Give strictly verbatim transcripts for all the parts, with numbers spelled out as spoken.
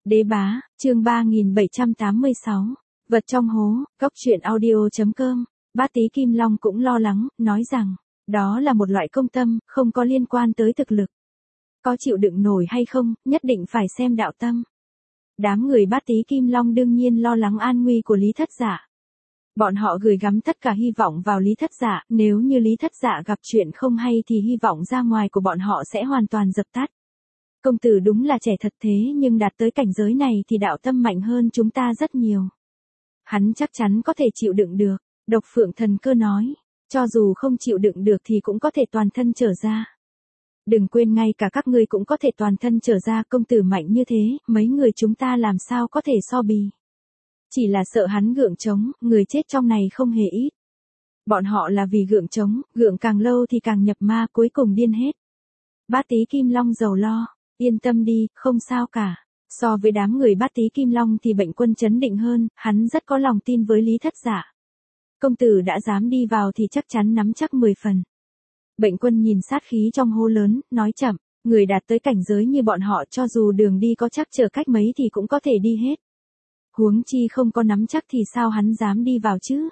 Đế bá, chương ba nghìn bảy trăm tám mươi sáu. Vật trong hố, góc truyện audio.com. Bát Tí Kim Long cũng lo lắng, nói rằng, đó là một loại công tâm, không có liên quan tới thực lực. Có chịu đựng nổi hay không, nhất định phải xem đạo tâm. Đám người Bát Tí Kim Long đương nhiên lo lắng an nguy của Lý Thất Dạ. Bọn họ gửi gắm tất cả hy vọng vào Lý Thất Dạ, nếu như Lý Thất Dạ gặp chuyện không hay thì hy vọng ra ngoài của bọn họ sẽ hoàn toàn dập tắt. Công tử đúng là trẻ thật thế nhưng đạt tới cảnh giới này thì đạo tâm mạnh hơn chúng ta rất nhiều. Hắn chắc chắn có thể chịu đựng được, Độc Phượng Thần Cơ nói, cho dù không chịu đựng được thì cũng có thể toàn thân trở ra. Đừng quên ngay cả các ngươi cũng có thể toàn thân trở ra, công tử mạnh như thế, mấy người chúng ta làm sao có thể so bì. Chỉ là sợ hắn gượng trống, người chết trong này không hề ít. Bọn họ là vì gượng trống, gượng càng lâu thì càng nhập ma, cuối cùng điên hết. Bát Tí Kim Long giàu lo, yên tâm đi, không sao cả. So với đám người Bát Tí Kim Long thì Bệnh Quân trấn định hơn, hắn rất có lòng tin với Lý Thất Dạ. Công tử đã dám đi vào thì chắc chắn nắm chắc mười phần. Bệnh Quân nhìn sát khí trong hố lớn, nói chậm, người đạt tới cảnh giới như bọn họ cho dù đường đi có chắc trở cách mấy thì cũng có thể đi hết. Huống chi không có nắm chắc thì sao hắn dám đi vào chứ?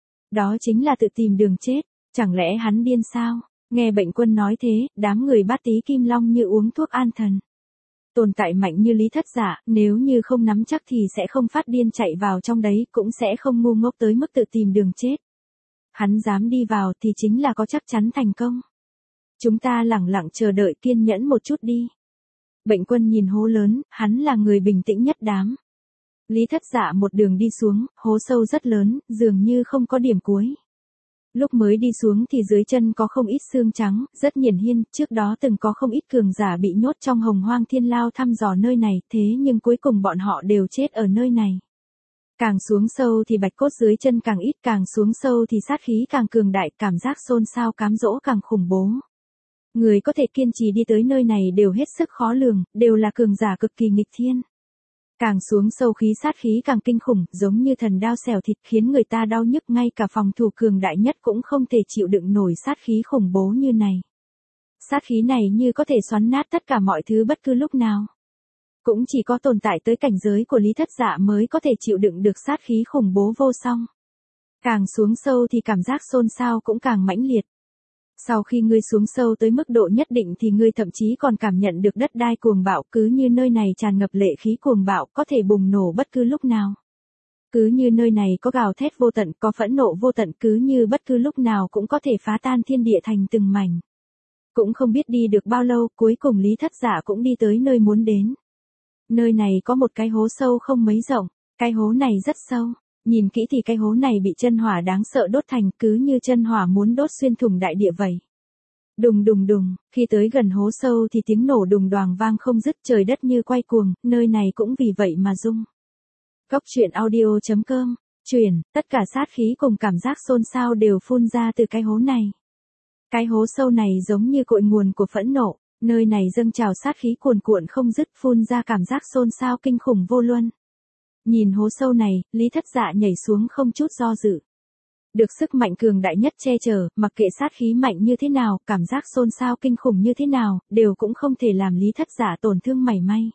Đó chính là tự tìm đường chết, chẳng lẽ hắn điên sao? Nghe Bệnh Quân nói thế, đám người Bát Tí Kim Long như uống thuốc an thần. Tồn tại mạnh như Lý Thất Dạ, nếu như không nắm chắc thì sẽ không phát điên chạy vào trong đấy, cũng sẽ không ngu ngốc tới mức tự tìm đường chết. Hắn dám đi vào thì chính là có chắc chắn thành công. Chúng ta lẳng lặng chờ đợi, kiên nhẫn một chút đi. Bệnh Quân nhìn hố lớn, hắn là người bình tĩnh nhất đám. Lý Thất Dạ một đường đi xuống, hố sâu rất lớn, dường như không có điểm cuối. Lúc mới đi xuống thì dưới chân có không ít xương trắng, rất hiển nhiên, trước đó từng có không ít cường giả bị nhốt trong Hồng Hoang Thiên Lao thăm dò nơi này, thế nhưng cuối cùng bọn họ đều chết ở nơi này. Càng xuống sâu thì bạch cốt dưới chân càng ít, càng xuống sâu thì sát khí càng cường đại, cảm giác xôn xao cám dỗ càng khủng bố. Người có thể kiên trì đi tới nơi này đều hết sức khó lường, đều là cường giả cực kỳ nghịch thiên. Càng xuống sâu khí sát khí càng kinh khủng, giống như thần đao xẻo thịt khiến người ta đau nhức, ngay cả phòng thủ cường đại nhất cũng không thể chịu đựng nổi sát khí khủng bố như này. Sát khí này như có thể xoắn nát tất cả mọi thứ bất cứ lúc nào. Cũng chỉ có tồn tại tới cảnh giới của Lý Thất Dạ mới có thể chịu đựng được sát khí khủng bố vô song. Càng xuống sâu thì cảm giác xôn xao cũng càng mãnh liệt. Sau khi ngươi xuống sâu tới mức độ nhất định thì ngươi thậm chí còn cảm nhận được đất đai cuồng bạo, cứ như nơi này tràn ngập lệ khí cuồng bạo, có thể bùng nổ bất cứ lúc nào. Cứ như nơi này có gào thét vô tận, có phẫn nộ vô tận, cứ như bất cứ lúc nào cũng có thể phá tan thiên địa thành từng mảnh. Cũng không biết đi được bao lâu, cuối cùng Lý Thất Dạ cũng đi tới nơi muốn đến. Nơi này có một cái hố sâu không mấy rộng, cái hố này rất sâu. Nhìn kỹ thì cái hố này bị chân hỏa đáng sợ đốt thành, cứ như chân hỏa muốn đốt xuyên thủng đại địa vậy. Đùng đùng đùng, khi tới gần hố sâu thì tiếng nổ đùng đoàng vang không dứt, trời đất như quay cuồng, nơi này cũng vì vậy mà rung. Góc truyện audio.com, truyền, tất cả sát khí cùng cảm giác xôn xao đều phun ra từ cái hố này. Cái hố sâu này giống như cội nguồn của phẫn nộ, nơi này dâng trào sát khí cuồn cuộn không dứt, phun ra cảm giác xôn xao kinh khủng vô luân. Nhìn hố sâu này, Lý Thất Dạ nhảy xuống không chút do dự. Được sức mạnh cường đại nhất che chở, mặc kệ sát khí mạnh như thế nào, cảm giác xôn xao kinh khủng như thế nào, đều cũng không thể làm Lý Thất Dạ tổn thương mảy may.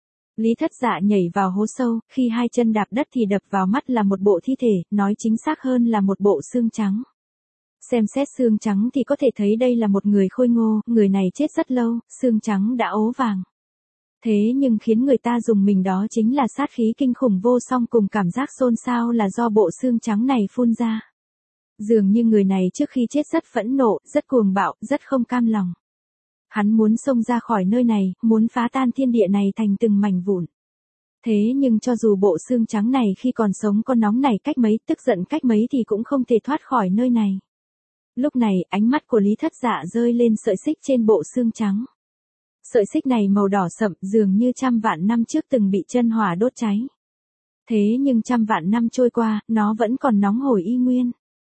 Lý Thất Dạ nhảy vào hố sâu, khi hai chân đạp đất thì đập vào mắt là một bộ thi thể, nói chính xác hơn là một bộ xương trắng. Xem xét xương trắng thì có thể thấy đây là một người khôi ngô, người này chết rất lâu, xương trắng đã ố vàng. Thế nhưng khiến người ta dùng mình đó chính là sát khí kinh khủng vô song cùng cảm giác xôn xao là do bộ xương trắng này phun ra. Dường như người này trước khi chết rất phẫn nộ, rất cuồng bạo, rất không cam lòng. Hắn muốn xông ra khỏi nơi này, muốn phá tan thiên địa này thành từng mảnh vụn. Thế nhưng cho dù bộ xương trắng này khi còn sống có nóng nảy cách mấy, tức giận cách mấy thì cũng không thể thoát khỏi nơi này. Lúc này, ánh mắt của Lý Thất Dạ rơi lên sợi xích trên bộ xương trắng. Sợi xích này màu đỏ sậm, dường như trăm vạn năm trước từng bị chân hỏa đốt cháy. Thế nhưng trăm vạn năm trôi qua, nó vẫn còn nóng hổi y nguyên.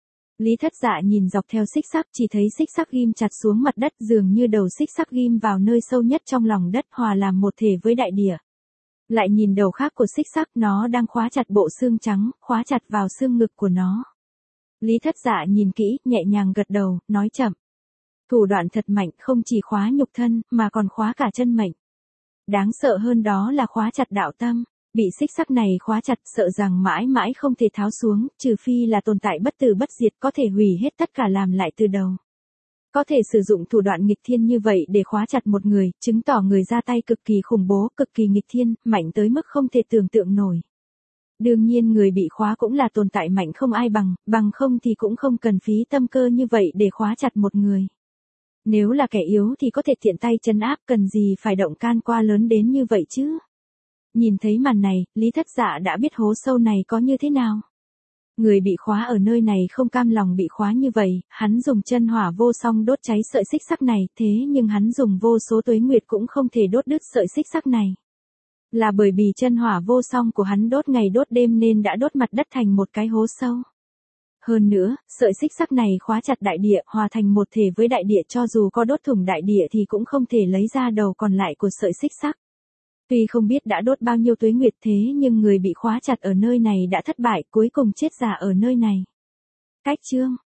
Lý Thất Dạ nhìn dọc theo xích sắt, chỉ thấy xích sắt ghim chặt xuống mặt đất, dường như đầu xích sắt ghim vào nơi sâu nhất trong lòng đất, hòa làm một thể với đại địa. Lại nhìn đầu khác của xích sắt, nó đang khóa chặt bộ xương trắng, khóa chặt vào xương ngực của nó. Lý Thất Dạ nhìn kỹ, nhẹ nhàng gật đầu, nói chậm. Thủ đoạn thật mạnh, không chỉ khóa nhục thân, mà còn khóa cả chân mệnh. Đáng sợ hơn đó là khóa chặt đạo tâm. Bị xích sắt này khóa chặt sợ rằng mãi mãi không thể tháo xuống, trừ phi là tồn tại bất tử bất diệt có thể hủy hết tất cả làm lại từ đầu. Có thể sử dụng thủ đoạn nghịch thiên như vậy để khóa chặt một người, chứng tỏ người ra tay cực kỳ khủng bố, cực kỳ nghịch thiên, mạnh tới mức không thể tưởng tượng nổi. Đương nhiên người bị khóa cũng là tồn tại mạnh không ai bằng, bằng không thì cũng không cần phí tâm cơ như vậy để khóa chặt một người. Nếu là kẻ yếu thì có thể tiện tay trấn áp, cần gì phải động can qua lớn đến như vậy chứ. Nhìn thấy màn này, Lý Thất Dạ đã biết hố sâu này có như thế nào. Người bị khóa ở nơi này không cam lòng bị khóa như vậy, hắn dùng chân hỏa vô song đốt cháy sợi xích sắt này, thế nhưng hắn dùng vô số tuế nguyệt cũng không thể đốt đứt sợi xích sắt này. Là bởi vì chân hỏa vô song của hắn đốt ngày đốt đêm nên đã đốt mặt đất thành một cái hố sâu. Hơn nữa, sợi xích sắt này khóa chặt đại địa, hòa thành một thể với đại địa, cho dù có đốt thủng đại địa thì cũng không thể lấy ra đầu còn lại của sợi xích sắt. Tuy không biết đã đốt bao nhiêu tuế nguyệt thế nhưng người bị khóa chặt ở nơi này đã thất bại, cuối cùng chết già ở nơi này. Cách chương